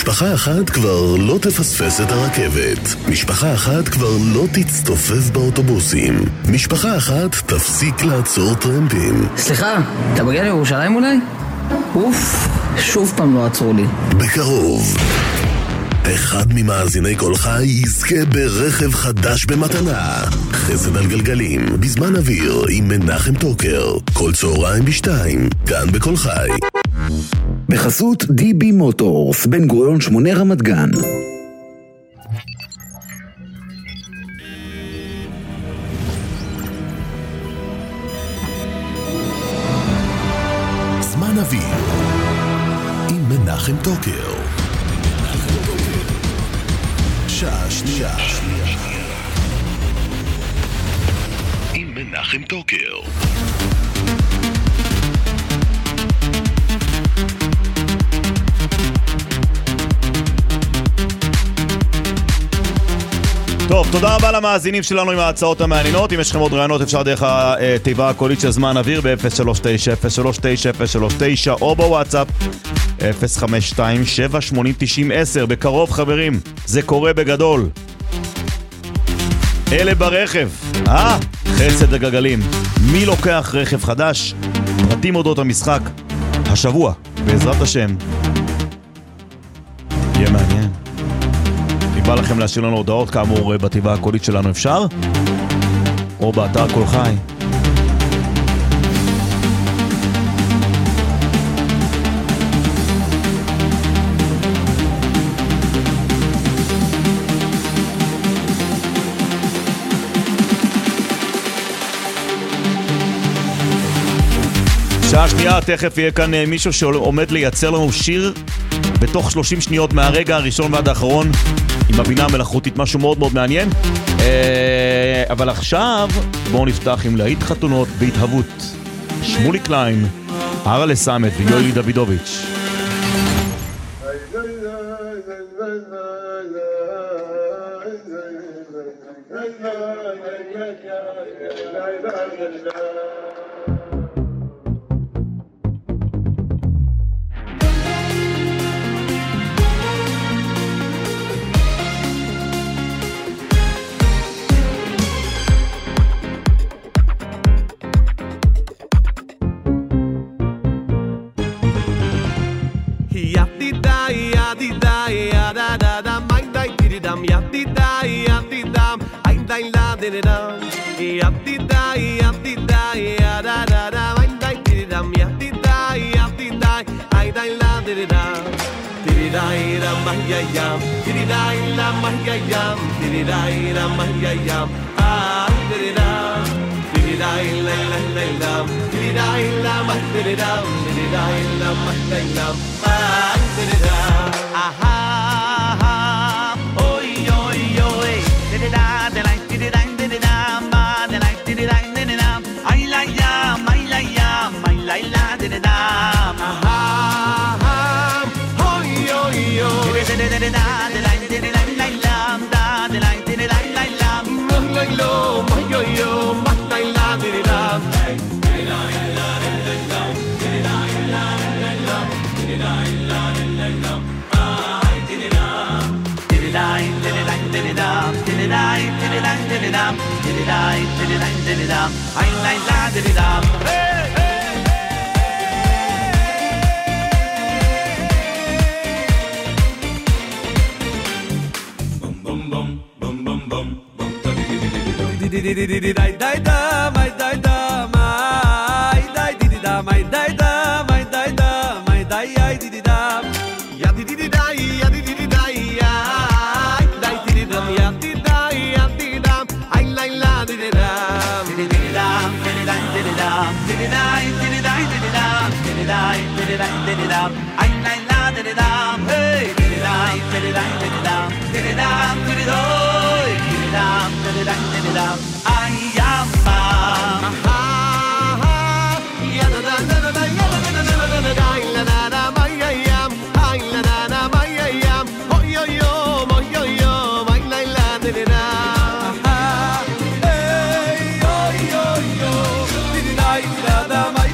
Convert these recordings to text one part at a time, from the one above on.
משפחה אחת כבר לא תפספס את הרכבת. משפחה אחת כבר לא תצטופף באוטובוסים. משפחה אחת תפסיק לעצור טרמפים. סליחה, אתה מגיע לירושלים אולי? אוף, שוב פעם לא עצרו לי. בקרוב אחד ממאזיני כל חי יזכה ברכב חדש במתנה. חסד על גלגלים, בזמן אוויר עם מנחם טוקר. כל צהריים ב2, כאן בכל חי. בחסות DB מוטורס, בן גוריון 8 רמת גן. זמן אוויר עם מנחם טוקר. שעה שנייה עם מנחם טוקר. טוב, תודה רבה למאזינים שלנו עם ההצעות המעניינות. אם יש לכם עוד רעיונות אפשר דרך התיבה הקולית של זמן אוויר ב-039-039 או בוואטסאפ 052-780-90-10. בקרוב חברים, זה קורה בגדול. אלה ברכב, חסד הגלגלים. מי לוקח רכב חדש? פרטים אודות המשחק השבוע, בעזרת השם. יהיה מעניין. בא לכם להשאיר לנו הודעות כאמור בתיבה הקולית שלנו אפשר או באתר כל חי. שעה שנייה, תכף יהיה כאן מישהו שעומד לייצר לנו שיר בתוך 30 שניות מהרגע הראשון ועד האחרון עם הבינה המלאכותית, משהו מאוד מאוד מעניין. אבל עכשיו בואו נפתח עם להיט חתונות בהתהוות, שמולי קליין, הרה לסמת ויואלי דוידוביץ'.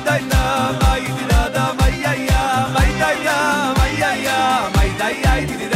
ay, ay,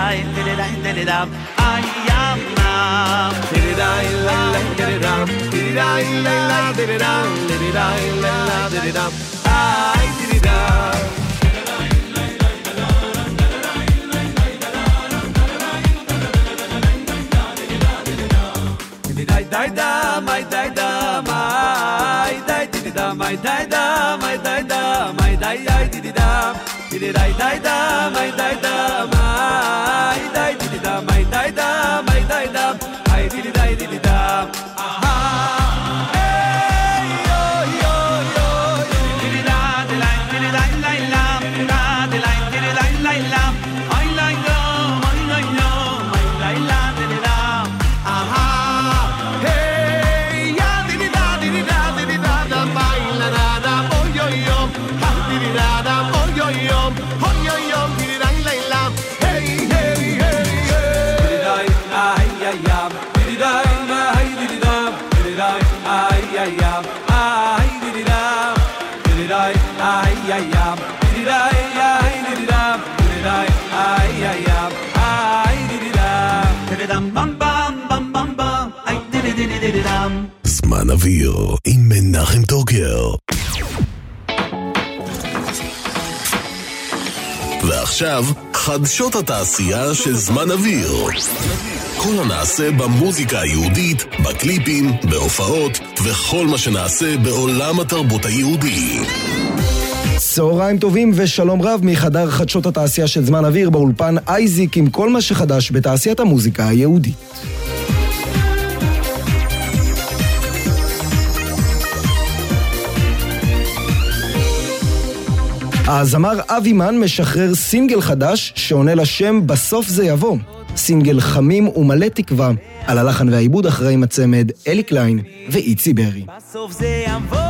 זמן אוויר עם מנחם טוקר. ועכשיו חדשות התעשייה של זמן אוויר. כל הנעשה במוזיקה היהודית, בקליפים, בהופעות וכל מה שנעשה בעולם התרבות היהודי. צהריים טובים ושלום רב מחדר חדשות התעשייה של זמן אוויר, באולפן אייזיק עם כל מה שחדש בתעשיית המוזיקה היהודית. הזמר אבי מן משחרר סינגל חדש שעונה לשם בסוף זה יבוא. סינגל חמים ומלא תקווה. על הלחן והעיבוד אחראים הצמד אלי קליין ואיצי ברי. בסוף זה יבוא,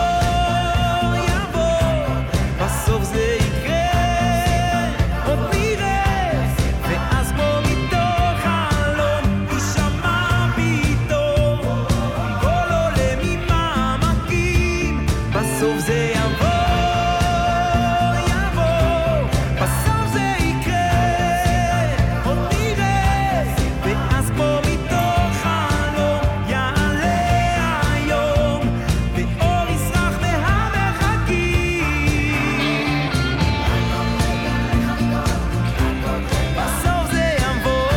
בסוף זה יקרה, עוד נראה, ואז כמו מתוך חלום יישמע פתאום קול עולה ממעמקים. בסוף זה יבוא, בסוף זה יקרה, עוד נראה, ואז כמו מתוך חלום יעלה היום ואור ישרח מהמרחקים. בסוף זה יבוא,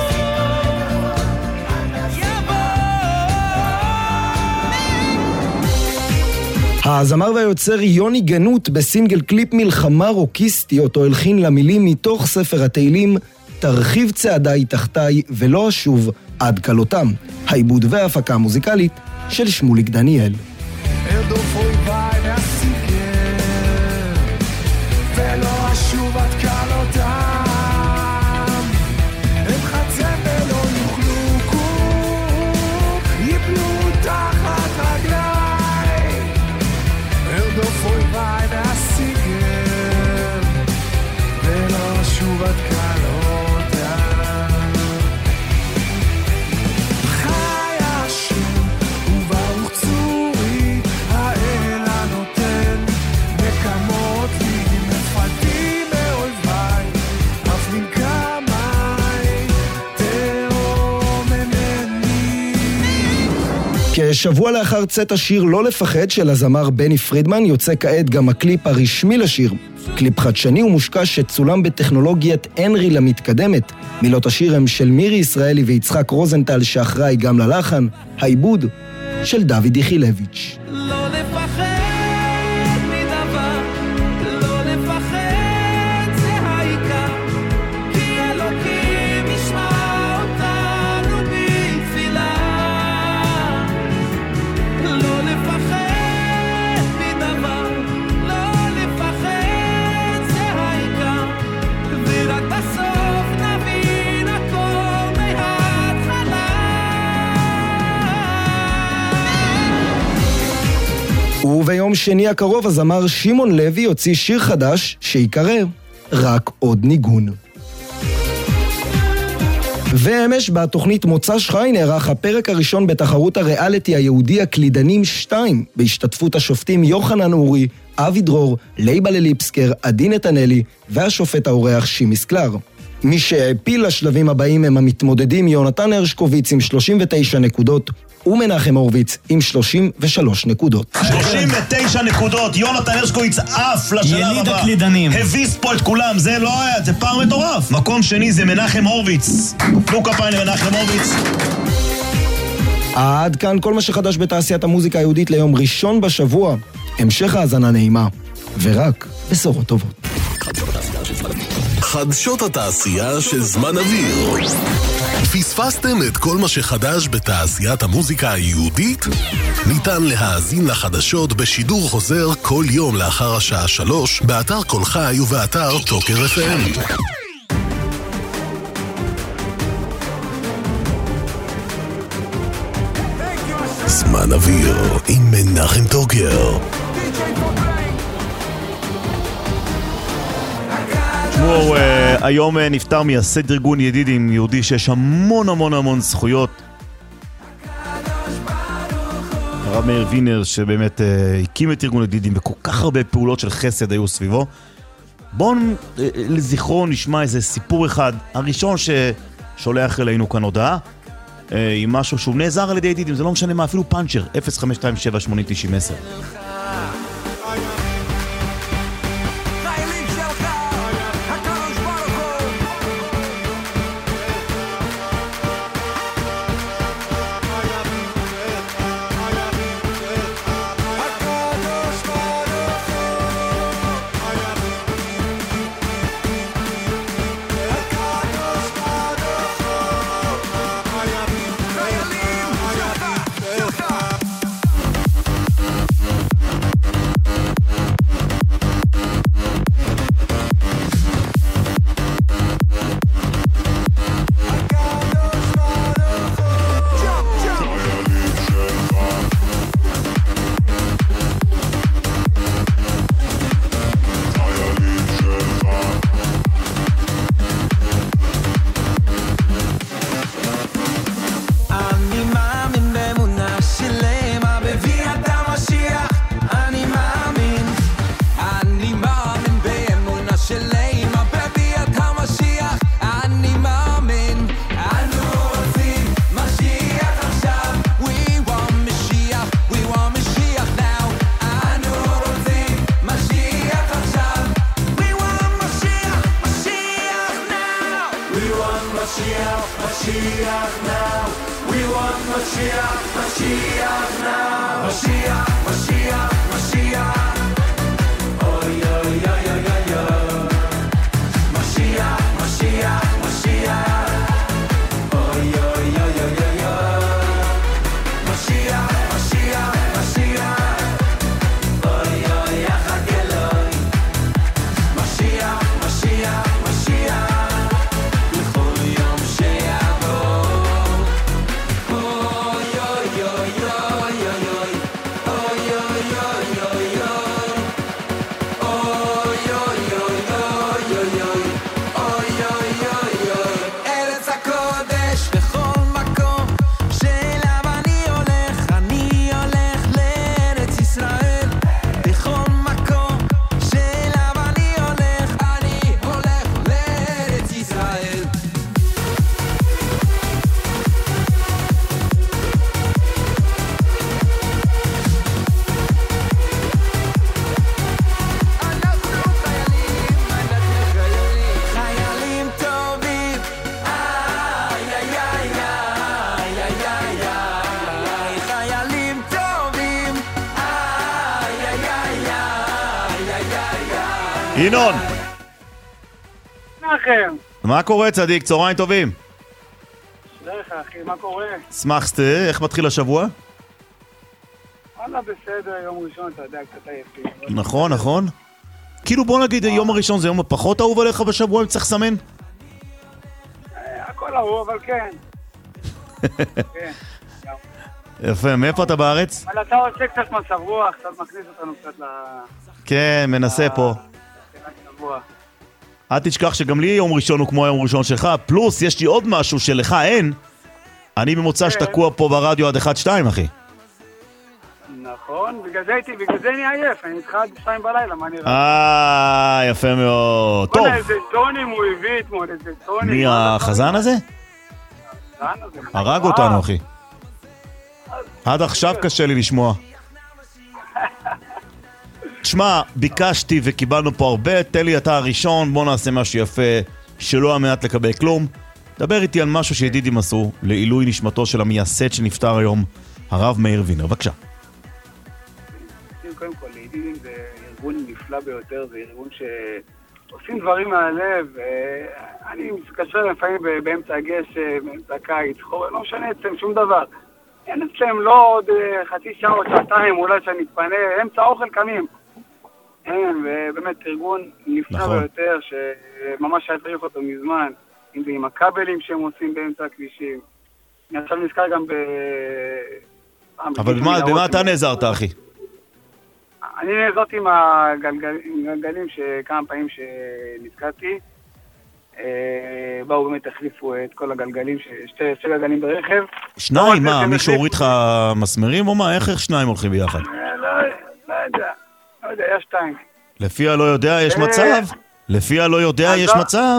הזמר והיוצר יוני גנות בסינגל קליפ מלחמה רוקיסטי אותו הלחין למילים מתוך ספר התהילים תרחיב צעדיי תחתיי ולא אשוב עד קלותם. העיבוד וההפקה המוזיקלית של שמוליק דניאל. ארדוף אויביי והסיגר ולא אשוב עד קלותם, הם חצם ולא יוכלו קום, יפלו תחת רגליי. ארדוף אויביי והסיגר ולא אשוב עד קלותם, חי השם וברוך צורי האל הנותן נקמות לי מפלטים מאויביי אף מנקמיי תאום ממני. כשבוע לאחר צאת השיר לא לפחד של הזמר בני פרידמן יוצא כעת גם הקליפ הרשמי לשיר. קליפ חדשני ומושקע שצולם בטכנולוגיית אנריל המתקדמת. מילות השיר הם של מירי ישראלי ויצחק רוזנטל שאחראי גם ללחן. העיבוד של דוד יחילביץ'. לא לפחד מדבר, לא לפחד זה העיקר, כי אלוקים ישמע אותנו בתפילה. לא לפחד מדבר, לא לפחד זה העיקר, ורק בסוף נבין הכל מההתחלה. וביום שני הקרוב הזמר שמעון לוי יוציא שיר חדש שיקרא רק עוד ניגון. ואמש בתוכנית מוצ"ש חי נערך הפרק הראשון בתחרות הריאליטי היהודי הקלידנים 2 בהשתתפות השופטים יוחנן אורי, אבי דרור, לייבל ליפסקר, עדי נתנאלי והשופט האורח שימי סקלר. מי שהעפיל לשלבים הבאים הם המתמודדים יונתן הרשקוביץ עם 39 נקודות, ומנחם הורוביץ עם 33 נקודות. 39 נקודות, יונתן הרשקוביץ עף לשלב הבא. יליד הקלידנים. הביס פה את כולם, זה לא היה, זה פער מטורף. מקום שני זה מנחם הורוביץ. תנו כפיים למנחם הורוביץ. עד כאן כל מה שחדש בתעשיית המוזיקה היהודית ליום ראשון בשבוע. המשך האזנה נעימה, ורק בשורות טובות. חדשות התעשייה של זמן אוויר. פספסתם את כל מה שחדש בתעשיית המוזיקה היהודית? ניתן להאזין לחדשות בשידור חוזר כל יום לאחר השעה 3 באתר כל חי ובאתר טוקר FM. זמן אוויר עם מנחם טוקר. תשמעו, היום נפטר מייסד ארגון ידידים יהודי שיש המון זכויות. הרב מאיר וינר, שבאמת הקים את ארגון ידידים וכל כך הרבה פעולות של חסד היו סביבו. בואו לזכרו נשמע איזה סיפור אחד, הראשון ששולח אלינו כאן הודעה, עם משהו שהוא נעזר על ידי ידידים, זה לא משנה מה, אפילו פאנצ'ר, 0527-8090-10. ינון, נחם, מה קורה צדיק? צהריים טובים. דרך אחי, מה קורה? שמחת, איך מתחיל השבוע? וואלה בסדר, יום ראשון אתה יודע קצת עייפים. נכון. כאילו בוא נגיד יום הראשון זה יום הפחות אהוב עליך בשבוע, אם צריך לסמן? הכל אהוב, אבל כן. כן. יפה, מאיפה אתה בארץ? אבל אתה עושה קצת מצב רוח, קצת מכניס אותנו קצת כן, מנסה פה. אל תשכח שגם לי יום ראשון הוא כמו היום ראשון שלך, פלוס יש לי עוד משהו שלך אין. אני ממוצא שתקוע פה ברדיו עד 1-2, אחי. נכון, בגלל זה אני עייף, אני איתך עד 2 בלילה, מה נראה? יפה מאוד. טוב. בוא'נה, איזה טונים הוא הביא אתמול, איזה טונים. מי החזן הזה? הרג אותנו, אחי. עד עכשיו קשה לי לשמוע. תשמע, ביקשתי וקיבלנו פה הרבה, תן לי אתה הראשון, בוא נעשה משהו יפה, שלא המעט לקבל כלום. דבר איתי על משהו שידידים עשו לעילוי נשמתו של המייסד שנפטר היום, הרב מאיר וינר. בבקשה. קודם כל, ידידים זה ארגון נפלא ביותר, זה ארגון שעושים דברים מהלב. אני מתקשר לפעמים באמצע הגשם, באמצע הקיץ, לא משנה אצלם שום דבר. אין אצלם לא עוד חצי שעה או שעתיים, אולי שאני אתפנה, אמצע אוכל קמים. ובאמת ארגון נפלא ביותר, שממש היה צריך אותו מזמן, אם זה עם הכבלים שהם עושים באמצע הכבישים. אני עכשיו נזכר גם אבל במה אתה נעזרת, אחי? אני נעזרתי עם הגלגלים שכמה פעמים שנתקעתי. באו באמת החליפו את כל הגלגלים, שתי גלגלים ברכב. 2? מה, מישהו הוריד לך מסמרים או מה? איך 2 הולכים ביחד? לא יודע, היה 2. לפי הלא יודע יש מצב? לפי הלא יודע יש מצב?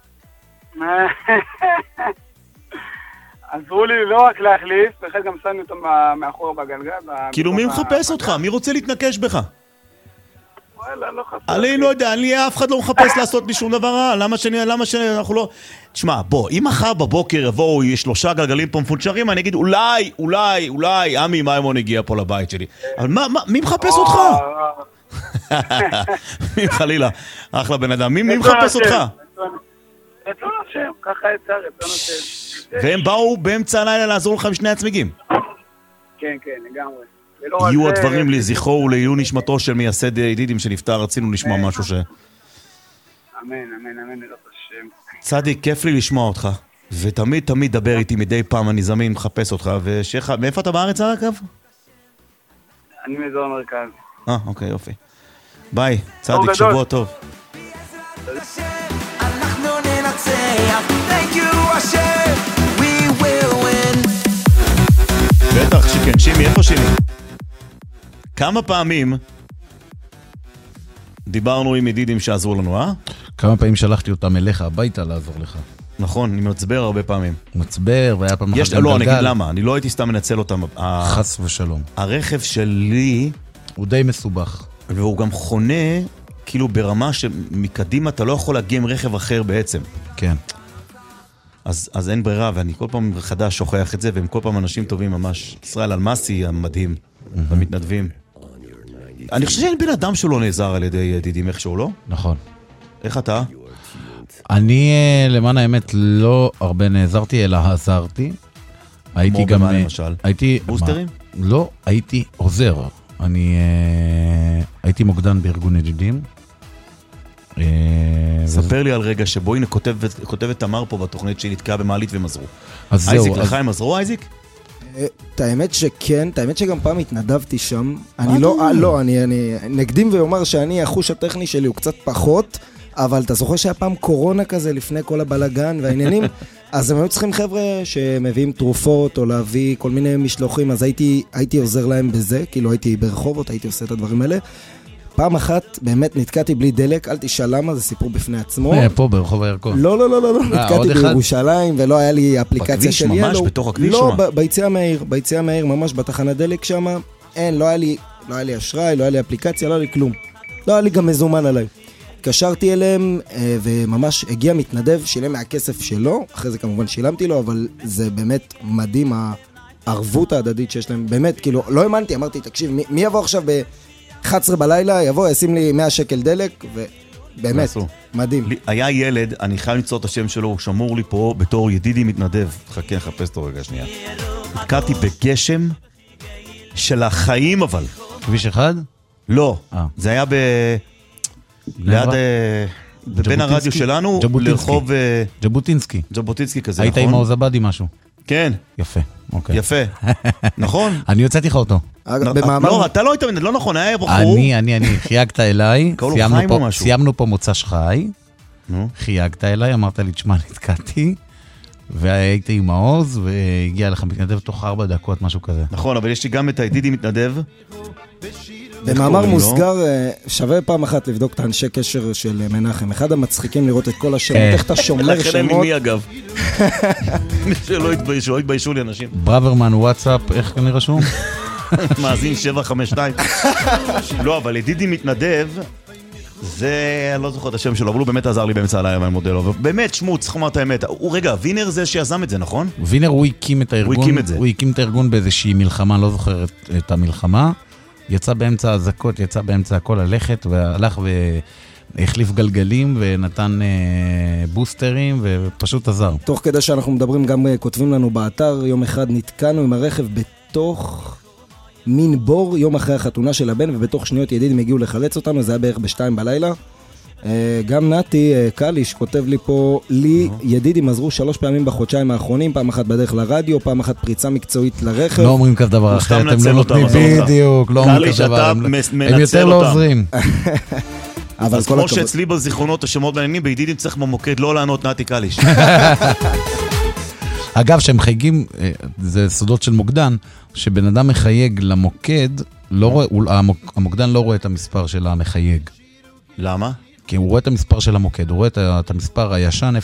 עזרו לי לא רק להחליף, ואחרי גם שמנו אותו מאחור בגלגל. כאילו מי מחפש אותך? מי רוצה להתנקש בך? וואלה, לא חפש. אני לא יודע, אף אחד לא מחפש לעשות לי שום דבר רע. למה שאנחנו לא... תשמע, בוא, אם מחר בבוקר יבואו 3 גלגלים פה מפונצ'רים, אני אגיד אולי עמי מימון הגיע פה לבית שלי. אבל מי מחפש אותך? מי חלילה? אחלה בן אדם. מי מחפש אותך? רצון השם, ככה יצא רצון השם. והם באו באמצע הלילה לעזור לך עם 2 הצמיגים. כן, לגמרי. יהיו הדברים לזכרו ולעילוי נשמתו של מייסד ידידים שנפטר, רצינו לשמוע משהו אמן, לראות השם. צדיק, כיף לי לשמוע אותך, ותמיד דבר איתי מדי פעם, אני זמין, מחפש אותך, מאיפה אתה בארץ אגב? אני מאזור המרכז. אוקיי, יופי. ביי, צדיק, שבוע טוב. אנחנו ננצח, thank you השם, we will win. בטח שכן, שימי, איפה שימי? כמה פעמים דיברנו עם ידידים שעזרו לנו, כמה פעמים שלחתי אותם אליך הביתה לעזור לך. נכון, אני מצבר הרבה פעמים. מצבר, והיה פעם אחת גלגל. לא, אני אגיד למה, אני לא הייתי סתם מנצל אותם. חס ושלום. הרכב שלי... הוא די מסובך. והוא גם חונה, כאילו ברמה שמקדימה אתה לא יכול להגיע עם רכב אחר בעצם. כן. אז אין ברירה, ואני כל פעם חדש שוכח את זה, והם כל פעם אנשים טובים ממש. ישראל אלמסי המדהים, המתנדבים. אני חושב שאין בן אדם שלא נעזר על ידי ידידים איכשהו, לא? נכון. איך אתה? אני, למען האמת, לא הרבה נעזרתי, אלא עזרתי. הייתי גם... כמו במה למשל? בוסטרים? לא, הייתי עוזר. אני הייתי מוקדן בארגון ידידים. ספר לי על רגע שבו הנה כותבת תמר פה בתוכנית שהיא נתקעה במעלית והם עזרו. אייזיק, לך הם עזרו, אייזיק? את האמת שכן, את האמת שגם פעם התנדבתי שם. אני נקדים ואומר שאני, החוש הטכני שלי הוא קצת פחות, אבל אתה זוכר שהיה פעם קורונה כזה לפני כל הבלגן והעניינים, אז הם היו צריכים חבר'ה שמביאים תרופות או להביא כל מיני משלוחים, אז הייתי עוזר להם בזה, כאילו הייתי ברחובות, הייתי עושה את הדברים האלה. פעם אחת באמת נתקעתי בלי דלק, אל תשאל למה, זה סיפור בפני עצמו. פה ברחוב הירקון. לא, נתקעתי בירושלים ולא היה לי אפליקציה של ילו. בכביש ממש, בתוך הכביש? לא, ביציאה מהעיר, ממש בתחנת דלק שם, לא היה לי אשראי, לא היה לי אפליקציה, לא היה לי כלום. לא היה לי גם מזומן עליי. התקשרתי אליהם וממש הגיע מתנדב, שילם מהכסף שלו, אחרי זה כמובן שילמתי לו, אבל זה באמת מדהים הערבות ההדדית שיש להם, באמת, כאילו, לא האמנתי, אמרתי, תקשיב, מי יבוא עכשיו ב-11 בלילה, יבוא, ישים לי 100 שקל דלק, ובאמת, מדהים. היה ילד, אני חייב למצוא את השם שלו, הוא שמור לי פה בתור ידידי מתנדב, חכה, חפש אותו רגע שנייה. התקעתי בגשם של החיים אבל. כביש אחד? לא, זה היה ליד, בין הרדיו שלנו, לרחוב... ז'בוטינסקי כזה, נכון? היית עם האוזבדי משהו? כן. יפה, אוקיי. יפה, נכון? אני יוצאתי לך אותו. לא, אתה לא היית, לא נכון, היה בחור. אני, חייגת אליי, סיימנו פה מוצ"ש חי, חייגת אליי, אמרת לי, תשמע, נתקעתי, והייתי עם העוז, והגיע לך מתנדב תוך 4 דקות, משהו כזה. נכון, אבל יש לי גם את הידידי מתנדב. במאמר מוסגר, שווה פעם אחת לבדוק את האנשי קשר של מנחם. אחד המצחיקים לראות את כל השמות, איך אתה שומר שמות. לכן אין לי מי אגב. שלא יתביישו לי אנשים. ברוורמן וואטסאפ, איך אני רשום? מאזין 752. לא, אבל ידידי מתנדב, זה, אני לא זוכר את השם שלו, אבל הוא באמת עזר לי באמצע הלילה, ואני מודה לו. באמת, שמות, צריך לומר את האמת. רגע, וינר זה שיזם את זה, נכון? וינר הוא הקים את הארגון. הוא הקים את הארגון באיזושהי מלחמה, לא זוכר את המלחמה. יצא באמצע הזקות, יצא באמצע הכל ללכת, והלך והחליף גלגלים, ונתן בוסטרים, ופשוט עזר. תוך כדי שאנחנו מדברים, גם כותבים לנו באתר, יום אחד נתקענו עם הרכב בתוך מין בור, יום אחרי החתונה של הבן, ובתוך שניות ידידים הגיעו לחלץ אותנו, זה היה בערך ב2 בלילה. גם נתי קליש כותב לי פה, לי ידידים עזרו 3 פעמים בחודשיים האחרונים, פעם אחת בדרך לרדיו, פעם אחת פריצה מקצועית לרכב. לא אומרים כזה דבר אחר, אתם לא נותנים בדיוק, לא אומרים כזה דבר, הם יותר לא עוזרים. אז כמו שאצלי בזיכרונות השמות מעניינים, בידידים צריך במוקד לא לענות נתי קליש. אגב, שהם חייגים, זה סודות של מוקדן, שבן אדם מחייג למוקד, המוקדן לא רואה את המספר של המחייג. למה? כי הוא רואה את המספר של המוקד, הוא רואה את המספר הישן,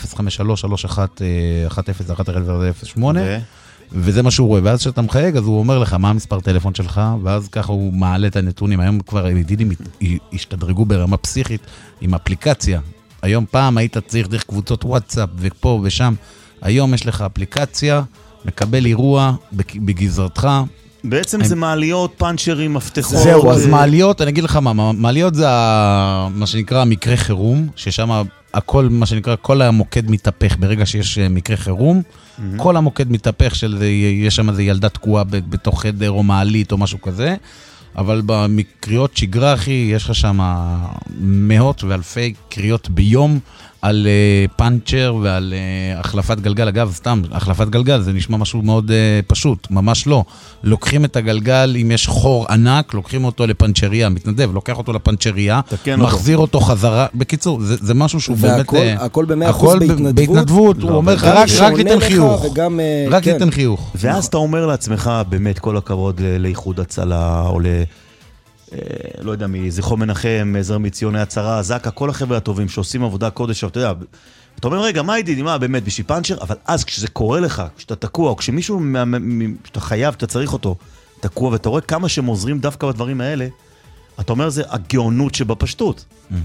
053-31-1008, וזה מה שהוא רואה. ואז כשאתה מחייג, אז הוא אומר לך, מה המספר טלפון שלך, ואז ככה הוא מעלה את הנתונים. היום כבר ידידים השתדרגו ברמה פסיכית עם אפליקציה. היום פעם היית צריך דרך קבוצות וואטסאפ, ופה ושם. היום יש לך אפליקציה, מקבל אירוע בגזרתך. בעצם זה מעליות, פאנצ'רים, מפתחות. זהו, אז מעליות, אני אגיד לך מה, מעליות זה מה שנקרא מקרה חירום, ששם הכל, מה שנקרא, כל המוקד מתהפך ברגע שיש מקרה חירום, כל המוקד מתהפך יש שם איזו ילדה תקועה בתוך חדר או מעלית או משהו כזה, אבל במקריות שגרה, אחי, יש לך שם מאות ואלפי קריאות ביום, על פאנצ'ר ועל החלפת גלגל. אגב, סתם, החלפת גלגל זה נשמע משהו מאוד פשוט, ממש לא. לוקחים את הגלגל, אם יש חור ענק, לוקחים אותו לפנצ'ריה, מתנדב, לוקח אותו לפנצ'ריה, מחזיר אותו חזרה. בקיצור, זה משהו שהוא באמת... הכל ב100% בהתנדבות. הוא אומר לך, רק ניתן חיוך. רק ניתן חיוך. ואז אתה אומר לעצמך, באמת, כל הכבוד לאיחוד הצלה, או לא יודע מי, זכרו מנחם, עזר מציוני הצרה, זקה, כל החבר'ה הטובים שעושים עבודה קודש, אתה יודע, אתה אומר, רגע, מה ידידי, מה באמת בשביל פאנצ'ר? אבל אז כשזה קורה לך, כשאתה תקוע, או כשמישהו שאתה חייב, אתה צריך אותו, תקוע, ואתה רואה כמה שהם עוזרים דווקא בדברים האלה, אתה אומר, זה הגאונות שבפשטות.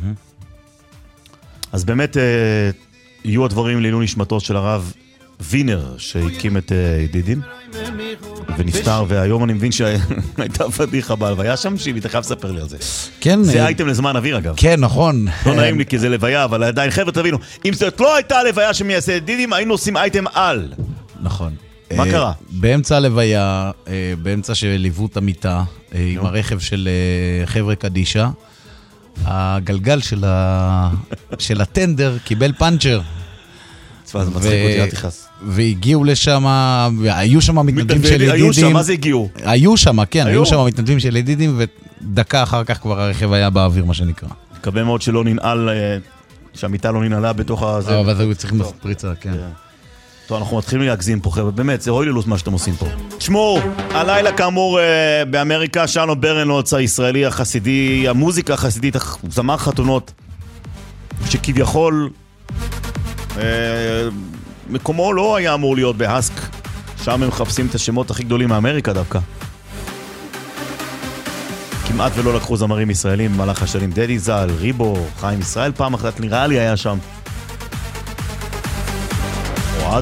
אז באמת, יהיו הדברים לעילוי נשמתו של הרב וינר, שהקים את ידידים, ונפטר, והיום אני מבין שהייתה פדיחה בהלוויה שם, שהיא מתחייב לספר לי על זה. כן. זה אייטם לזמן אוויר אגב. כן, נכון. לא נעים לי כי זה לוויה, אבל עדיין חבר'ה תבינו, אם זאת לא הייתה לוויה שמייסד ידידים, היינו עושים אייטם על. נכון. מה קרה? באמצע הלוויה, באמצע שליוו את המיטה, עם הרכב של חבר'ה קדישה, הגלגל של הטנדר קיבל פאנצ'ר. זה מצחיק אותי, אל תכעס. והגיעו לשם, והיו שם מתנדבים של ידידים. היו שם, מה זה הגיעו? היו שם, כן, היו שם מתנדבים של ידידים, ודקה אחר כך כבר הרכב היה באוויר, מה שנקרא. מקווה מאוד שלא ננעל, שהמיטה לא ננעלה בתוך הזה. אבל זה צריך פריצה, כן. טוב, אנחנו מתחילים להגזים פה, חבר'ה, באמת, זה רואי ללוס מה שאתם עושים פה. תשמעו, הלילה כאמור באמריקה, שלום ברנלוץ הישראלי החסידי, המוזיקה החסידית, זמר חתונות, שכביכול מקומו לא היה אמור להיות בהסק, שם הם מחפשים את השמות הכי גדולים מאמריקה דווקא. כמעט ולא לקחו זמרים ישראלים במהלך השנים, דדי זל, ריבו, חיים ישראל פעם אחת נראה לי היה שם. אוהד.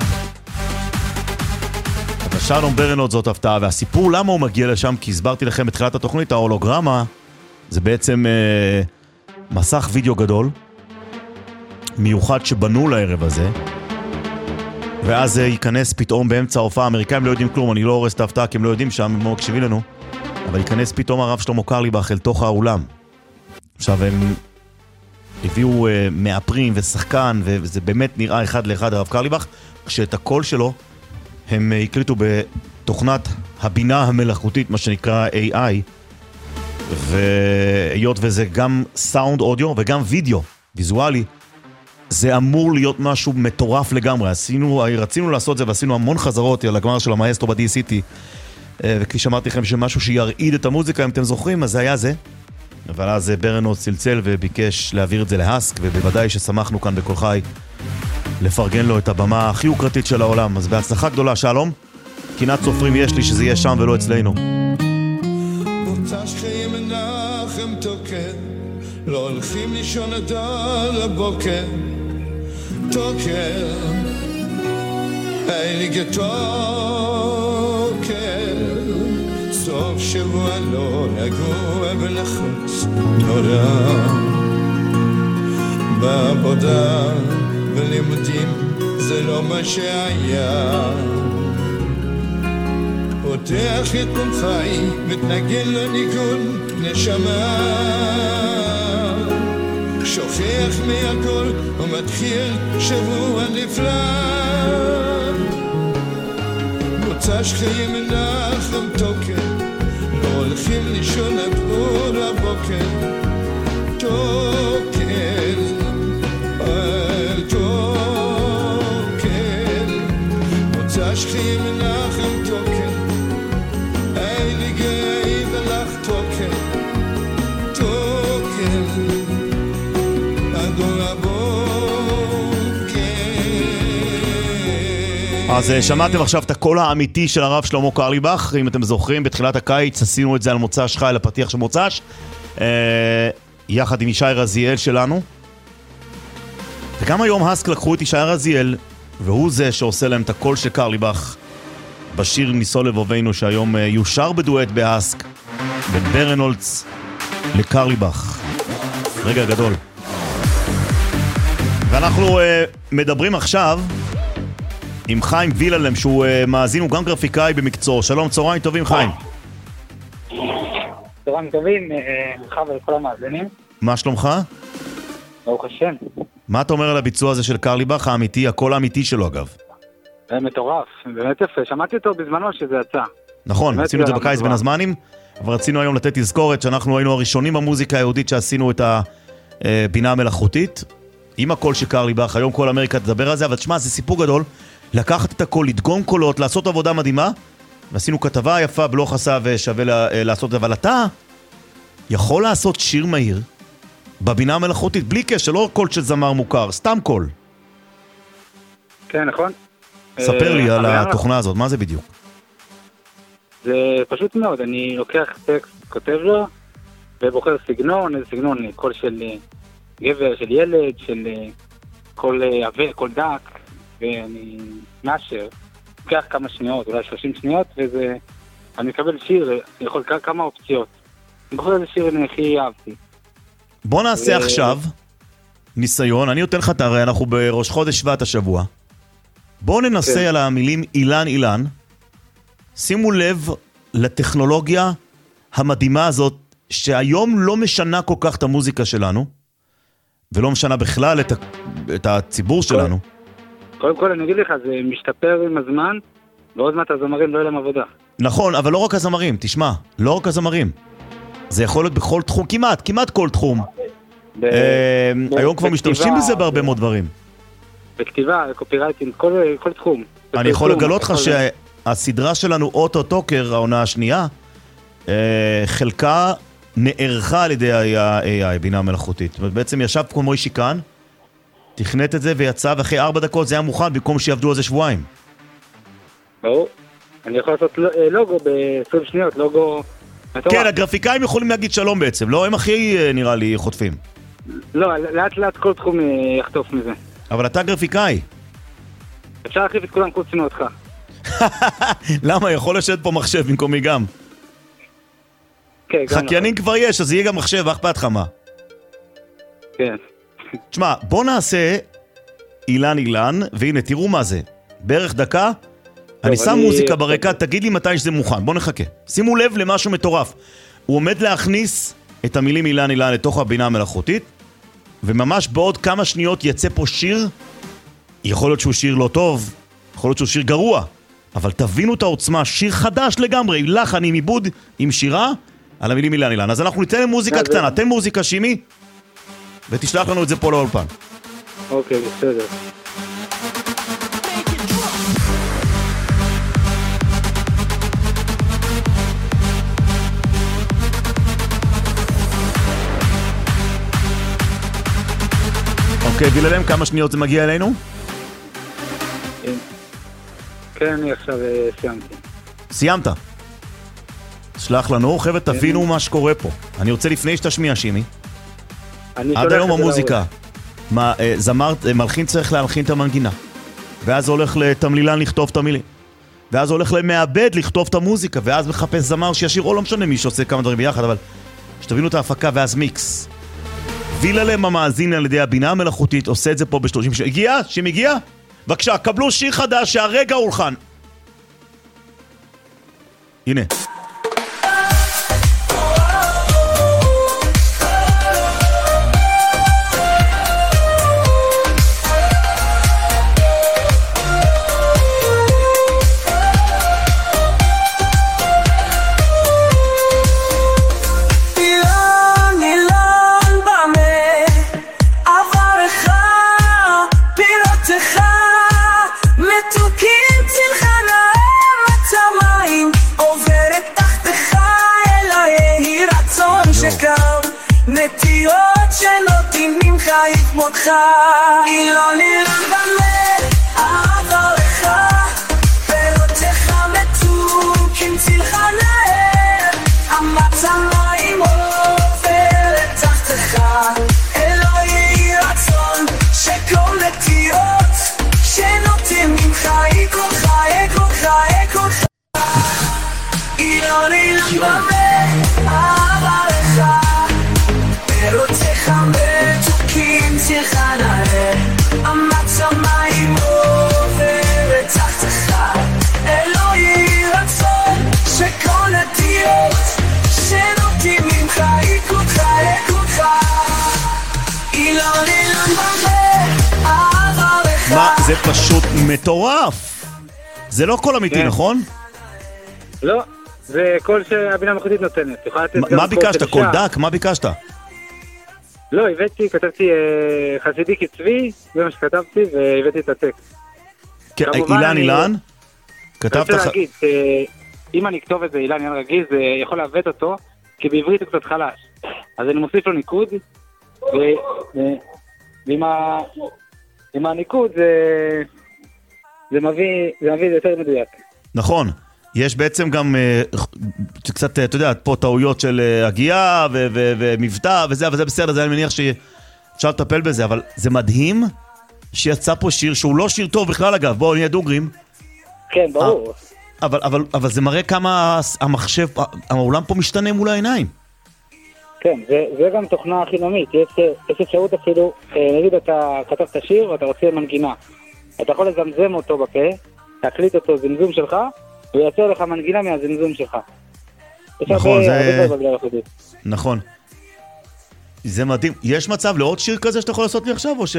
אבל שלום ברנלוץ זאת הפתעה, והסיפור למה הוא מגיע לשם, כי הסברתי לכם בתחילת התוכנית, ההולוגרמה זה בעצם מסך וידאו גדול, מיוחד שבנו לערב הזה, ואז זה ייכנס פתאום באמצע ההופעה. האמריקאים לא יודעים כלום, אני לא הורס את ההפתעה כי הם לא יודעים שם, הם לא מקשיבים לנו, אבל ייכנס פתאום הרב שלמה קרליבך אל תוך האולם. עכשיו הם הביאו מאפרים ושחקן, וזה באמת נראה אחד לאחד הרב קרליבך, כשאת הקול שלו הם הקליטו בתוכנת הבינה המלאכותית, מה שנקרא AI, והיות וזה גם סאונד אודיו וגם וידאו, ויזואלי, זה אמור להיות משהו מטורף לגמרי. רצינו לעשות זה ועשינו המון חזרות על הגמר של המאסטרו ב-D-City, וכפי שאמרתי לכם שמשהו שירעיד את המוזיקה, אם אתם זוכרים, אז זה היה זה. אבל אז ברנולדס צלצל וביקש להעביר את זה להסק, ובוודאי ששמחנו כאן בכל חי לפרגן לו את הבמה הכי יוקרתית של העולם. אז בהצלחה גדולה, שלום. קינת סופרים יש לי שזה יהיה שם ולא אצלנו. מוצ"ש חיי מנחם תוקר, לא הולכים לישון עד לבוקר. תוקר, הייליגה תוקר, סוף שבוע לא לגוע ולחוץ נורא. בעבודה ולימודים זה לא מה שהיה. פותח את מומחי, מתנגן לניגון נשמה, שוכח מהכל ומתחיל שבוע נפלא. מוצ"ש חיי מנחם תוקר, לא הולכים לישון עד אור הבוקר. תוקר, תוקר, מוצ"ש חיי מנחם תוקר, אז שמעתם עכשיו את הקול האמיתי של הרב שלמה קרליבך. אם אתם זוכרים, בתחילת הקיץ עשינו את זה על מוצ"ש חי, על הפתיח של מוצ"ש, יחד עם ישי רזיאל שלנו. וגם היום הסק לקחו את ישי רזיאל, והוא זה שעושה להם את הקול של קרליבך בשיר ניסו לבובינו, שהיום יושר בדואט בהסק בין ברנולדס לקרליבך. רגע גדול. ואנחנו מדברים עכשיו עם חיים ויללם, שהוא מאזין, הוא גם גרפיקאי במקצוע. שלום, צהריים טובים חיים. צהריים טובים, לך ולכל המאזינים. מה שלומך? ברוך השם. מה אתה אומר על הביצוע הזה של קרליבך האמיתי, הקול האמיתי שלו אגב? מטורף, באמת יפה, שמעתי אותו בזמנו שזה יצא. נכון, עשינו את זה בקיץ בין הזמנים, אבל רצינו היום לתת תזכורת שאנחנו היינו הראשונים במוזיקה היהודית שעשינו את הבינה המלאכותית, עם הקול של קרליבך. היום כל אמריקה תדבר על זה, אבל תשמע, זה סיפור גדול, לקחת את הקול, לדגום קולות, לעשות עבודה מדהימה, ועשינו כתבה יפה בלא חסה ושווה לעשות את זה, אבל אתה יכול לעשות שיר מהיר בבינה המלאכותית, בלי קשר, לא קול של זמר מוכר, סתם קול. כן, נכון. ספר לי על התוכנה הזאת, מה זה בדיוק? זה פשוט מאוד, אני לוקח טקסט, כותב לו, ובוחר סגנון, איזה סגנון, קול של גבר, של ילד, של קול עבה, קול דק, ואני מאשר, לוקח כמה שניות, אולי 30 שניות, וזה, אני מקבל שיר, אני יכול כמה אופציות. אני בוחר איזה שיר אני הכי אהבתי. בוא נעשה עכשיו ניסיון, אני נותן לך את הרי, אנחנו בראש חודש שבט השבוע. בוא ננסה על המילים אילן אילן, שימו לב לטכנולוגיה המדהימה הזאת, שהיום לא משנה כל כך את המוזיקה שלנו, ולא משנה בכלל את הציבור שלנו. קודם כל אני אגיד לך, זה משתפר עם הזמן, ועוד מעט הזמרים לא יהיה להם עבודה. נכון, אבל לא רק הזמרים, תשמע, לא רק הזמרים. זה יכול להיות בכל תחום, כמעט כל תחום. היום כבר משתמשים בזה בהרבה מאוד דברים. בכתיבה, קופירייטינג, כל תחום. אני יכול לגלות לך שהסדרה שלנו אוטו טוקר, העונה השנייה, חלקה נערכה על ידי ה-AI, בינה מלאכותית. זאת אומרת, בעצם ישב כמו מוישי כאן, תכנת את זה ויצא, ואחרי 4 דקות זה היה מוכן, במקום שיעבדו על זה שבועיים. ברור. אני יכול לעשות לוגו ב-20 שניות, לוגו... כן, הגרפיקאים יכולים להגיד שלום בעצם, לא? הם הכי נראה לי חוטפים. לא, לאט לאט כל תחום יחטוף מזה. אבל אתה גרפיקאי. אפשר להחליף את כולם חוץ אותך. למה? יכול לשבת פה מחשב במקומי גם. חקיינים כבר יש, אז יהיה גם מחשב, מה אכפת לך מה? כן. תשמע, בוא נעשה אילן אילן, והנה, תראו מה זה. בערך דקה, אני שם מוזיקה ברקע, תגיד לי מתי שזה מוכן, בוא נחכה. שימו לב למשהו מטורף. הוא עומד להכניס את המילים אילן אילן לתוך הבינה המלאכותית, וממש בעוד כמה שניות יצא פה שיר, יכול להיות שהוא שיר לא טוב, יכול להיות שהוא שיר גרוע, אבל תבינו את העוצמה, שיר חדש לגמרי, לחן עם עיבוד, עם שירה, על המילים אילן אילן. אז אנחנו ניתן מוזיקה קטנה, תן מוזיקה שימי, ותשלח לנו את זה פה לאולפן. אוקיי, בסדר. אוקיי, ויללם, כמה שניות זה מגיע אלינו? כן, אני עכשיו סיימתי. סיימת. שלח לנו, חבר'ה, תבינו מה שקורה פה. אני רוצה לפני שתשמיע, שימי. עד היום המוזיקה. מלחין צריך להלחין את המנגינה. ואז הולך לתמלילן לכתוב את המילים. ואז הולך למעבד לכתוב את המוזיקה. ואז מחפש זמר שישיר, או לא משנה מי שעושה כמה דברים ביחד, אבל שתבינו את ההפקה ואז מיקס. ויללם המאזין על ידי הבינה המלאכותית עושה את זה פה ב-30 שעות. הגיע? שימי הגיע? בבקשה, קבלו שיר חדש שהרגע הולחן. הנה. נטיות שנותנים ממך יתמותך היא לא נראה במה אהבה לך פירותיך מתוקים צילך נער אמת המים עוברת תחתך אלא יהי רצון שכל נטיות שנותנים ממך יקולך יקולך יקולך היא לא נראה במה אהבה לך פירותיך מתוקים צילך נער אמת המים עוברת תחתך אלוהי רצון שכל נטיות שנותנים ממך יקולך יקולך היא לא נלמדה אהבה לך. מה, זה פשוט מטורף. זה לא קול אמיתי, נכון? לא, זה קול שהבינה המלאכותית נותנת. מה ביקשת? קול דק? מה ביקשת? לא, כתבתי חסידי כצבי, זה מה שכתבתי, והבאתי את הטקסט. אילן? אני רוצה להגיד, אם אני אכתוב את זה אילן רגיל, זה יכול לעוות אותו, כי בעברית הוא קצת חלש. אז אני מוסיף לו ניקוד, ועם הניקוד זה מביא יותר מדויק. נכון. יש בעצם גם קצת, אתה יודע, פה טעויות של הגיעה ומבטא וזה, אבל זה בסדר, זה אני מניח שאפשר לטפל בזה, אבל זה מדהים שיצא פה שיר שהוא לא שיר טוב בכלל, אגב, בואו נהיה דוגרים. כן, ברור. אבל זה מראה כמה המחשב, העולם פה משתנה מול העיניים. כן, זה גם תוכנה חינמית, יש אפשרות אפילו, נגיד אתה כתבת שיר ואתה רוצה מנגינה, אתה יכול לזמזם אותו בפה, להקליט אותו זמזום שלך, הוא יצא לך מנגינה מהזמזום שלך. נכון, נכון. זה מדהים. יש מצב לעוד שיר כזה שאתה יכול לעשות לי עכשיו, או ש...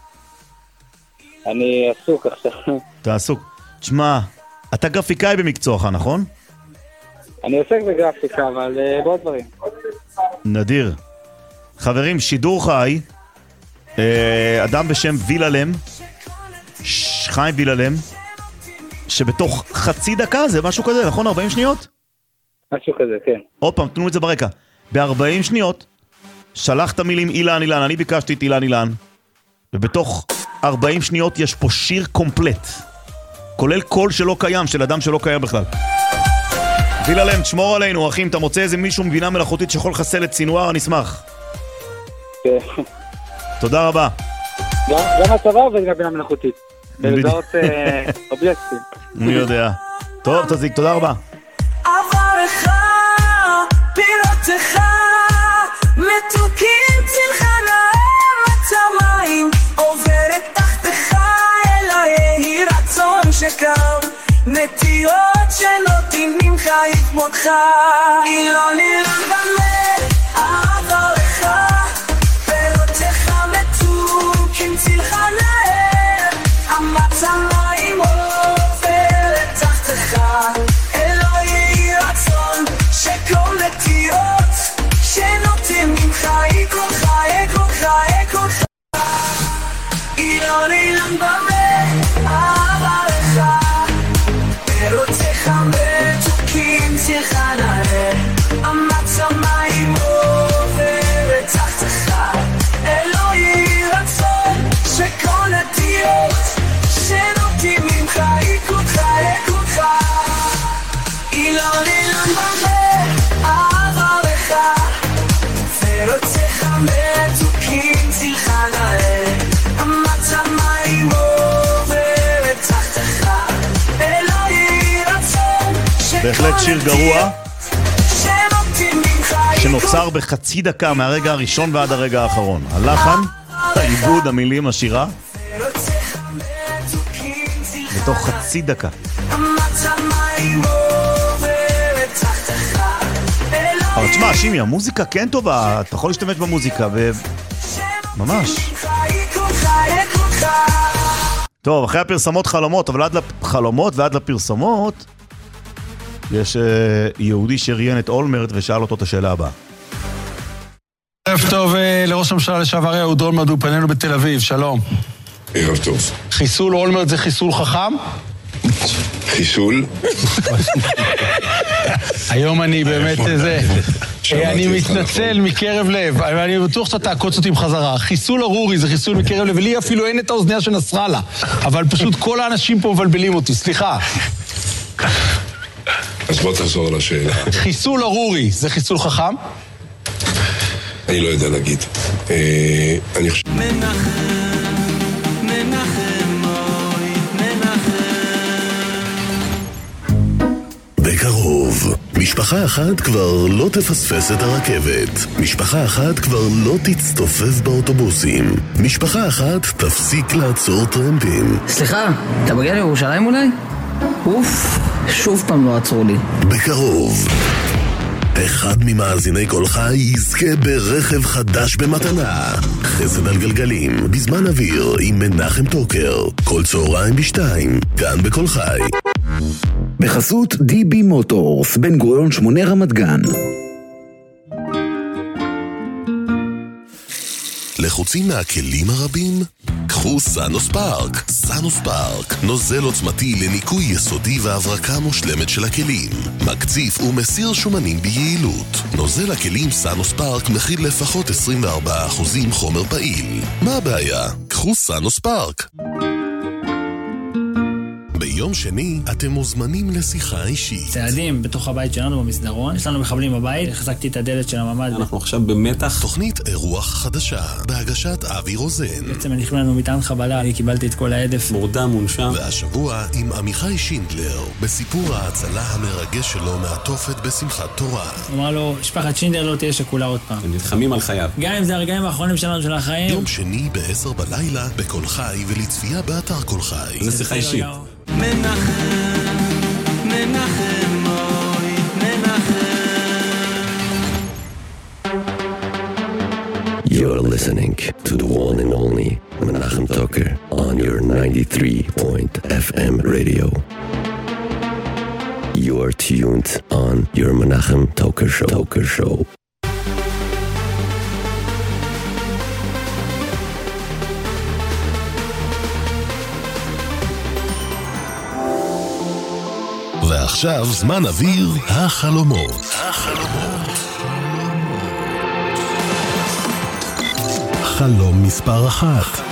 אני עסוק עכשיו. אתה עסוק. תשמע, אתה גרפיקאי במקצועך, נכון? אני עוסק בגרפיקה, אבל בעוד דברים. נדיר. חברים, שידור חי, אדם בשם ויללם, חיים ויללם, שבתוך חצי דקה זה משהו כזה, נכון? 40 שניות? משהו כזה, כן. עוד פעם, תנו את זה ברקע. ב-40 שניות, שלח את המילים אילן אילן, אני ביקשתי את אילן אילן, ובתוך 40 שניות יש פה שיר קומפלט, כולל קול שלא קיים, של אדם שלא קיים בכלל. ויללם, תשמור עלינו, אחים, אתה מוצא איזה מישהו מבינה מלאכותית שיכול לחסל את סינואר, אני אשמח. כן. תודה רבה. גם הצבא וגם בינה מלאכותית. ולזהות אובייקטים. אני יודע. טוב, תזיק, תודה רבה. עברך, פירותיך, מתוקים צילך נעמת המים, עוברת תחתך אלא יהי רצון שקם, נטיות שנותנים ממך יתמותך, היא לא נראה במה, עברך, פירותיך מתוקים צילך נער, אמת המים עוברת תחתך אלא יהי רצון שכל נטיות שנותנים ממך יקולך יקולך יקולך לא נעלם במה, אהבה לך ורוצך מתוקים תחנאה המצמים עוברת תחתך אלוהי רצון שכל הדיות שנותנים ממך יקודך יקודך היא לא נעלם במה, אהבה לך ורוצך מתוקים תחנאה המצמים עוברת תחתך אלוהי רצון בהחלט שיר גרוע שנוצר בחצי דקה מהרגע הראשון ועד הרגע האחרון. הלחן, העיבוד, המילים, השירה בתוך חצי דקה. אבל תשמע, שימי, המוזיקה כן טובה, אתה יכול להשתמש במוזיקה ממש. טוב, אחרי הפרסמות חלומות, אבל עד לחלומות ועד לפרסמות יש יהודי שראיין את אולמרט ושאל אותו את השאלה הבאה. ערב טוב לראש הממשלה לשעבר אהוד אולמרט, הוא פנינו בתל אביב, שלום. ערב טוב. חיסול אולמרט זה חיסול חכם? חיסול? היום אני באמת אני מתנצל מקרב לב, אני בטוח שאתה תעקוץ אותי בחזרה. חיסול ארורי זה חיסול מקרב לב, ולי אפילו אין את האוזניה של נסראללה, אבל פשוט כל האנשים פה מבלבלים אותי, סליחה. אז בוא תחזור על השאלה. חיסול ארורי זה חיסול חכם? אני לא יודע להגיד. אני חושב... בקרוב, משפחה אחת כבר לא תפספס את הרכבת. משפחה אחת כבר לא תצטופף באוטובוסים. משפחה אחת תפסיק לעצור טרמפים. סליחה, אתה מגיע לירושלים אולי? אוף, שוב פעם לא עצרו לי. בקרוב, אחד ממאזיני קולך יזכה ברכב חדש במתנה. חסד על גלגלים, בזמן אוויר עם מנחם טוקר. כל צהריים בשתיים, כאן בכל חי. בחסות דיבי מוטורס, בן גוריון 8 רמת גן. לחוצים מהכלים הרבים? קחו סאנוס פארק. סאנוס פארק, נוזל עוצמתי לניקוי יסודי והברקה מושלמת של הכלים. מקציף ומסיר שומנים ביעילות. נוזל הכלים סאנוס פארק מכיל לפחות 24% חומר פעיל. מה הבעיה? קחו סאנוס פארק. ביום שני אתם מוזמנים לשיחה אישית. צעדים בתוך הבית שלנו במסדרון, יש לנו מחבלים בבית, החזקתי את הדלת של הממ"ד. אנחנו עכשיו במתח. תוכנית אירוח חדשה בהגשת אבי רוזן. בעצם הניחים לנו מטען חבלה, אני קיבלתי את כל העדף. מורדם, מונשם. והשבוע עם עמיחי שינדלר, בסיפור ההצלה המרגש שלו מהתופת בשמחת תורה. אמר לו, משפחת שינדלר לא תהיה שכולה עוד פעם. הם נלחמים על חייו. גם אם זה הרגעים האחרונים שלנו של החיים. יום שני ב-10 בלילה בכל חי ולצפייה באתר כל חי. זה שיחה אישית. You're listening to the one and only Menachem Toker on your 93.FM radio. You are tuned on your Menachem Toker show. ועכשיו זמן אוויר החלומות. חלום מספר 1.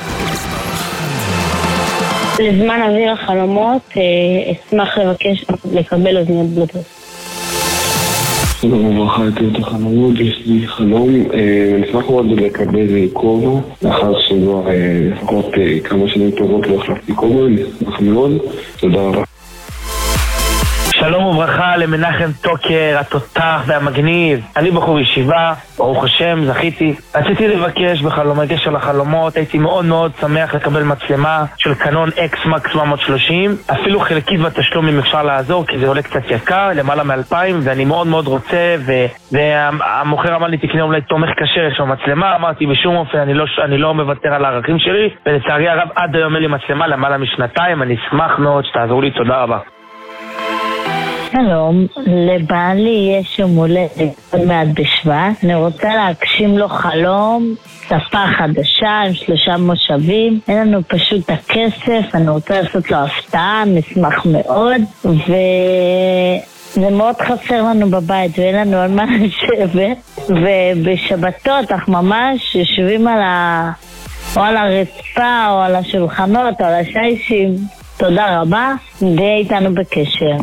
לזמן אוויר החלומות אשמח לבקש לקבל אוזניות בלוטות'. שלום וברכה, את החלומות, יש לי חלום, אני אשמח מאוד לקבל כובע, לאחר שכבר לפחות כמה שנים טובות לא החלפתי כובע, אני אשמח מאוד, תודה רבה. שלום וברכה למנחם טוקר, התותח והמגניב. אני בחור ישיבה, ברוך השם, זכיתי. רציתי לבקש בחלומי קשר לחלומות, הייתי מאוד מאוד שמח לקבל מצלמה של קנון X-Max 730. אפילו חלקית בתשלום אם אפשר לעזור, כי זה עולה קצת יקר, למעלה מ-2,000, ואני מאוד מאוד רוצה, והמוכר אמר לי תקנה אולי תומך כשר, יש לו מצלמה. אמרתי בשום אופן, אני לא מוותר על הערכים שלי, ולצערי הרב עד היום אין לי מצלמה למעלה משנתיים. אני אשמח מאוד שתעזרו לי, תודה רבה. שלום, לבעלי יש יום הולדת עוד מעט בשבט, אני רוצה להגשים לו חלום שפה חדשה עם 3 מושבים. אין לנו פשוט את הכסף, אני רוצה לעשות לו הפתעה, נשמח מאוד, זה מאוד חסר לנו בבית, ואין לנו על מה לשבת, ובשבתות אנחנו ממש יושבים או על הרצפה, או על השולחנות, או על השיישים. תודה רבה, די איתנו בקשר.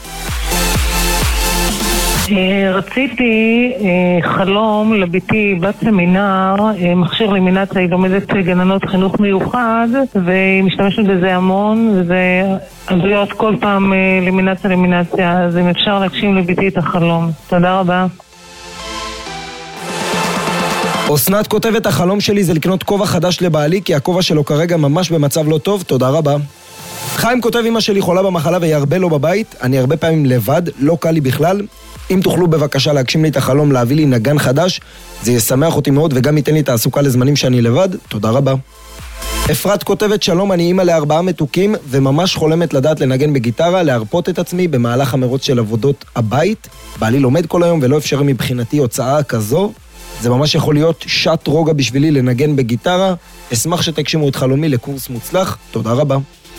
רציתי חלום לביתי, בת סמינר, מכשיר לימינציה, היא לומדת גננות חינוך מיוחד, והיא משתמשת בזה המון, וזה עלויות כל פעם לימינציה, אז אם אפשר להגשים לביתי את החלום. תודה רבה. אסנת כותבת, החלום שלי זה לקנות כובע חדש לבעלי, כי הכובע שלו כרגע ממש במצב לא טוב, תודה רבה. חיים כותב, אמא שלי חולה במחלה והיא הרבה לא בבית, אני הרבה פעמים לבד, לא קל לי בכלל. אם תוכלו בבקשה להגשים לי את החלום, להביא לי נגן חדש, זה ישמח אותי מאוד וגם ייתן לי תעסוקה לזמנים שאני לבד, תודה רבה. אפרת כותבת, שלום, אני אמא ל4 מתוקים וממש חולמת לדעת לנגן בגיטרה, להרפות את עצמי במהלך המרוץ של עבודות הבית. בעלי לומד כל היום ולא אפשר מבחינתי הוצאה כזו, זה ממש יכול להיות שעת רוגע בשבילי לנגן בגיטרה, אשמח שתגשימו את חלומי לקורס מוצלח, תודה רבה.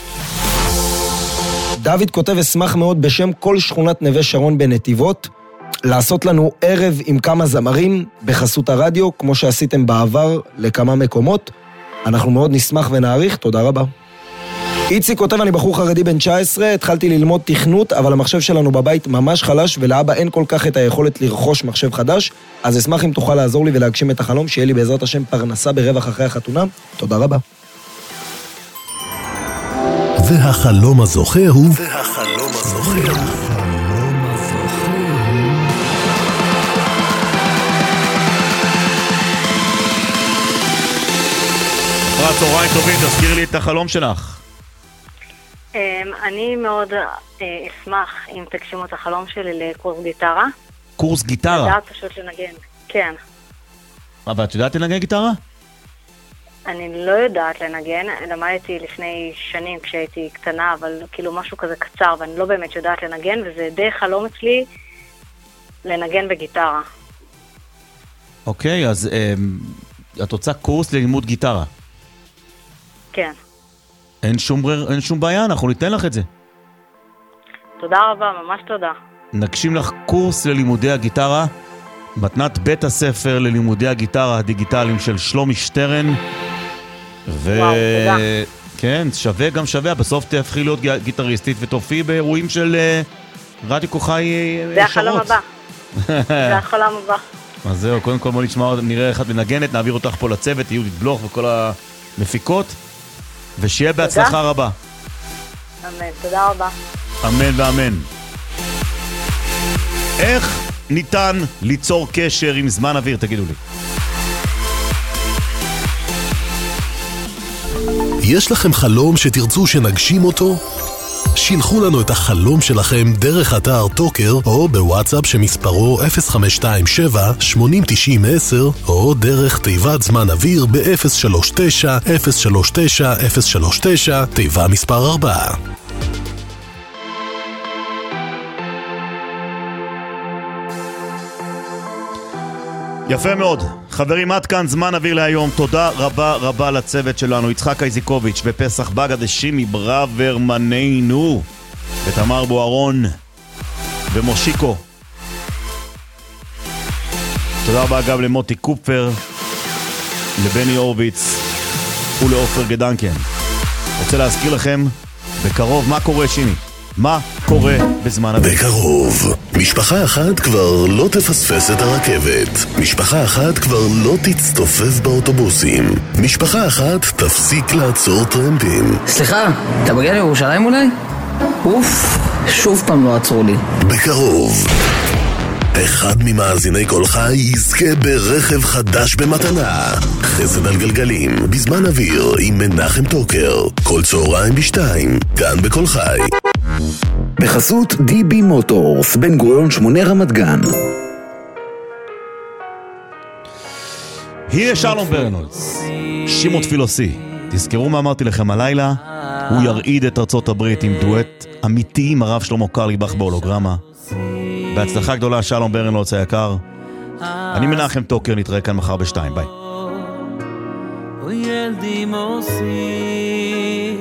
דוד כותב, אשמח מאוד בשם כל שכונת נווה שרון בנתיבות, לעשות לנו ערב עם כמה זמרים בחסות הרדיו, כמו שעשיתם בעבר לכמה מקומות. אנחנו מאוד נשמח ונעריך, תודה רבה. איצי כותב, אני בחור חרדי בן 19, התחלתי ללמוד תכנות, אבל המחשב שלנו בבית ממש חלש, ולאבא אין כל כך את היכולת לרכוש מחשב חדש, אז אשמח אם תוכל לעזור לי ולהגשים את החלום, שיהיה לי בעזרת השם פרנסה ברווח אחרי החתונה. תודה רבה. והחלום הזוכה הוא... צהריים טובים, תזכיר לי את החלום שלך. אני מאוד אשמח אם תגשימו את החלום שלי לקורס גיטרה. קורס גיטרה? לדעת פשוט לנגן, כן. אבל את יודעת לנגן גיטרה? אני לא יודעת לנגן, למדתי לפני שנים כשהייתי קטנה, אבל כאילו משהו כזה קצר, ואני לא באמת יודעת לנגן, וזה די חלום אצלי לנגן בגיטרה. אוקיי, אז את רוצה קורס ללימוד גיטרה? כן. אין שום בעיה, אנחנו ניתן לך את זה. תודה רבה, ממש תודה. נגשים לך קורס ללימודי הגיטרה, מתנת בית הספר ללימודי הגיטרה הדיגיטליים של שלומי שטרן. וואו, תודה. כן, שווה גם שווה, בסוף תהפכי להיות גיטריסטית ותופיעי באירועים של רדיו כוחי שרות. זה החלום הבא. זה החלום הבא. אז זהו, קודם כל בוא נשמע, נראה איך את מנגנת, נעביר אותך פה לצוות, יהודית בלוך וכל המפיקות, ושיהיה בהצלחה רבה. אמן, תודה רבה. אמן ואמן. איך ניתן ליצור קשר עם זמן אוויר, תגידו לי. יש לכם חלום שתרצו שנגשים אותו? שילחו לנו את החלום שלכם דרך אתר טוקר או בוואטסאפ שמספרו 0527-8090-10 או דרך תיבת זמן אוויר ב-039-039-039 תיבה מספר 4. יפה מאוד. חברים, עד כאן זמן אוויר להיום. תודה רבה רבה לצוות שלנו, יצחק איזיקוביץ' ופסח בגד ושימי ברוורמננו ותמר בוארון ומושיקו. תודה רבה גם למוטי קופר, לבני אורביץ ולאופר גדנקן. רוצה להזכיר לכם בקרוב מה קורה, שימי? מה קורה בזמן אוויר? בקרוב, משפחה אחת כבר לא תפספס את הרכבת. משפחה אחת כבר לא תצטופף באוטובוסים. משפחה אחת תפסיק לעצור טרמפים. סליחה, אתה מגיע לירושלים אולי? אוף, שוב פעם לא עצרו לי. בקרוב, אחד ממאזיני כל חי יזכה ברכב חדש במתנה. חסד על גלגלים, בזמן אוויר עם מנחם טוקר. כל צהריים ב2, כאן בכל חי. בחסות DB מוטורס, בן גוריון 8 רמת גן. הנה שלום ברנולדס, שימו תפילוסי. תזכרו מה אמרתי לכם הלילה, הוא ירעיד את ארצות הברית עם דואט אמיתי עם הרב שלמה קרליבך בהולוגרמה. בהצלחה גדולה, שלום ברנולדס היקר. אני מנחם טוקר, נתראה כאן מחר ב2, ביי. ילדי מוסי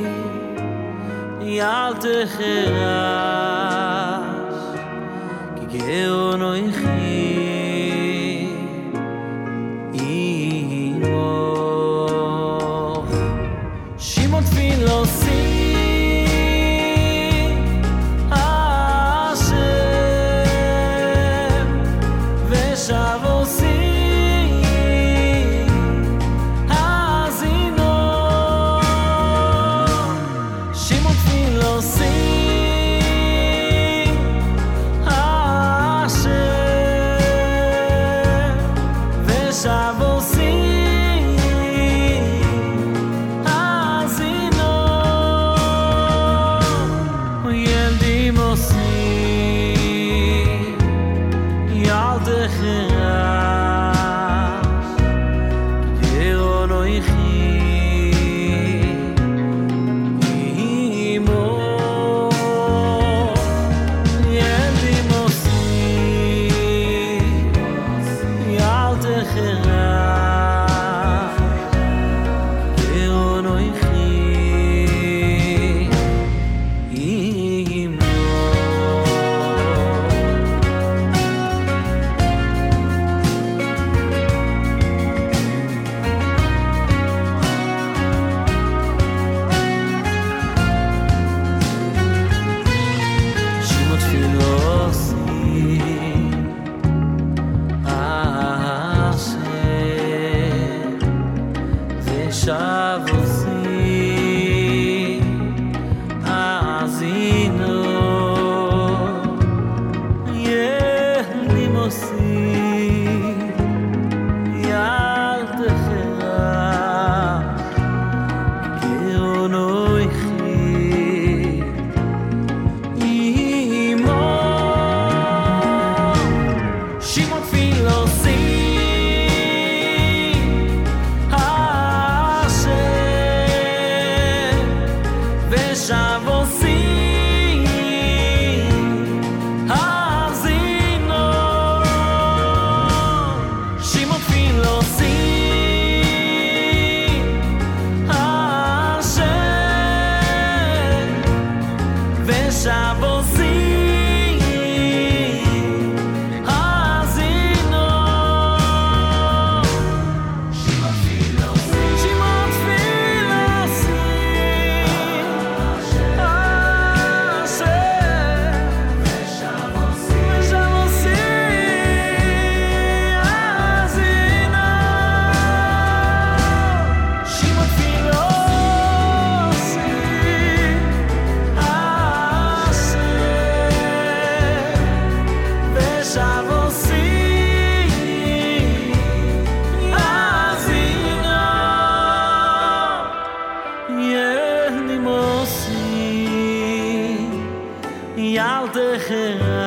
ילדי חרש כי גאו נויכי אימו שימו תפילו סי השם ושבו סי ילדי חרש